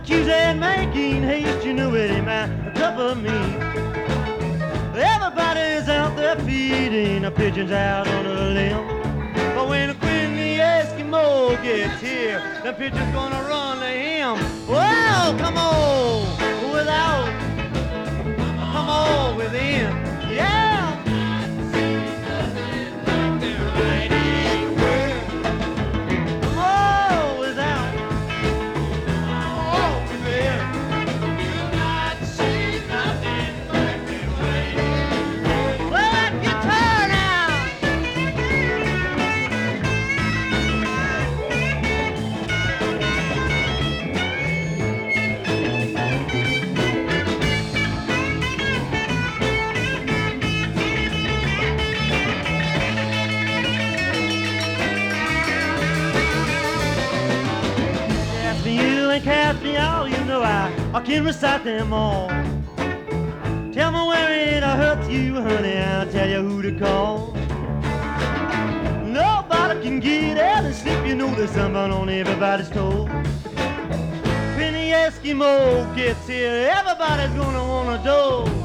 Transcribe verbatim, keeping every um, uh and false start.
Tuesday making haste, you know it ain't my cup of meat. Everybody's out there feeding the pigeons out on a limb. But when Quinn the Eskimo gets here, the pigeon's gonna run to him. Well, come on without, come on within. Yeah. Cast me all, you know I, I can recite them all. Tell me where it hurts you, honey, I'll tell you who to call. Nobody can get out and sleep, you know there's someone on everybody's toe. When the Eskimo gets here, everybody's gonna wanna do.